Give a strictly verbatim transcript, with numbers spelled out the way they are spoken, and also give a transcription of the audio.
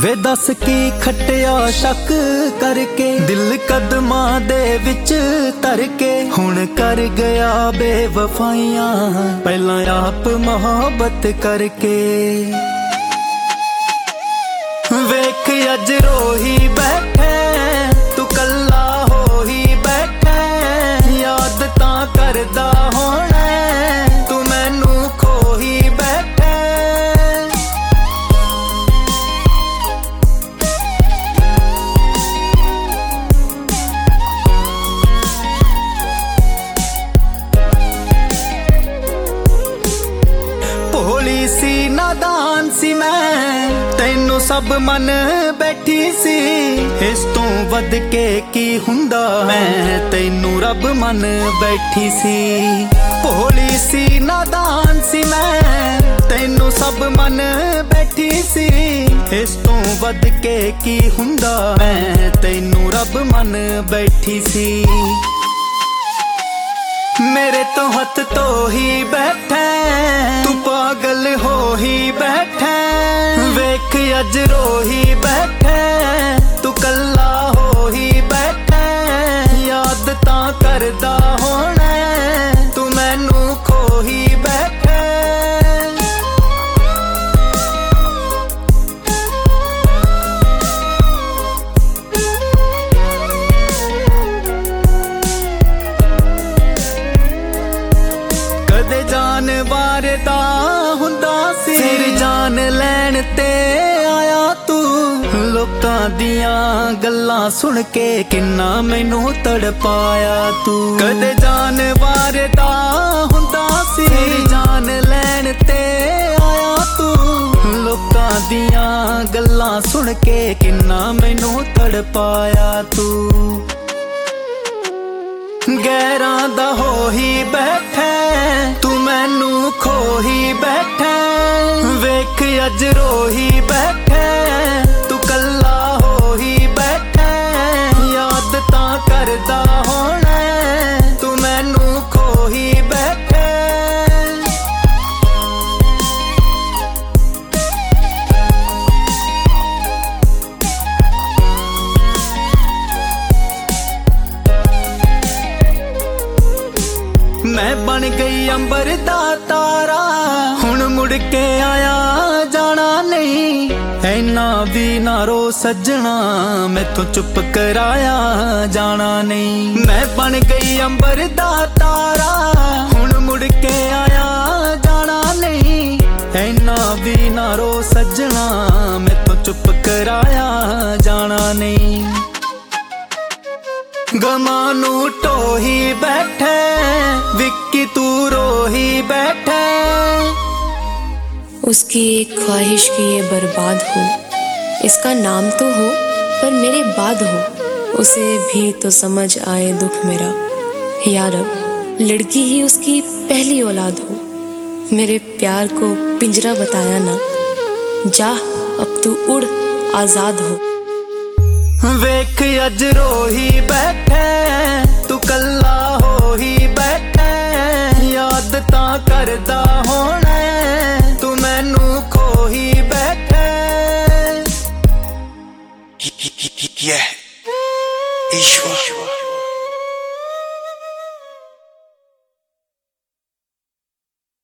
वे दस की खटिया शक करके दिल कदमां दे विच तर के हुण कर गया बेवफाइयां पहला आप मोहब्बत करके। वेख अज रोही बैठे तू कल्ला हो ही बैठे याद तां करदा होना तू मैनू खो ही बैठे। भोली सी नादान सी मैं तैनू सब मन बैठी सी इस तों वध के की हुंदा मैं तैनू रब मन बैठी सी। भोली सी नादान सी मैं तैनू सब मन बैठी सी इस तों वध के की हुंदा मैं तैनू रब मन बैठी सी। मेरे तो हथ तो ही बैठे तू पागल हो ही बैठे वेख अज रो ही बैठे तू कल्ला हो ही बैठे याद तां करदा होना तू मैनू खो ही बैठे। कदे जान वारदा हुंदा सी फिर जान लैण ते आया तू लोकां दियां गल्लां सुन के किन्ना मैनू तड़पाया तू। कदे जान वारदा हुंदा सी फिर जान लैण ते आया तू लोकां दियां गल्लां सुन के किन्ना मैनू तड़पाया तू। गैरां दा हो ही बैठे तू मैनू खो ही बैठे वेख अज रो ही बैठे तू कल्ला हो ही बैठे याद तां करदा होना तू मैनू खो ही बैठे। मैं बन गई अंबर दा तारा हुण मुड़ के आया जाना नहीं ऐना भी ना रो सजना मैं तो चुप कराया जाना नहीं। मैं बन गई अंबर दा तारा हुण मुड़ के आया जाना नहीं ऐना भी ना रो सजना मैं तो चुप कराया जाना नहीं। गमानू टो ही बैठे विक्की तू रो ही बैठे। उसकी एक ख्वाहिश की ये बर्बाद हो इसका नाम तो हो पर मेरे बाद हो उसे भी तो समझ आए दुख मेरा या रब लड़की ही उसकी पहली औलाद हो। मेरे प्यार को पिंजरा बताया ना जा अब तू उड़ आजाद हो। वेख अज रो ही बैठे तू कल्ला हो ही बैठे याद तां करदा होना तू मैनू खो ही बैठे। Yeah, Ishwa.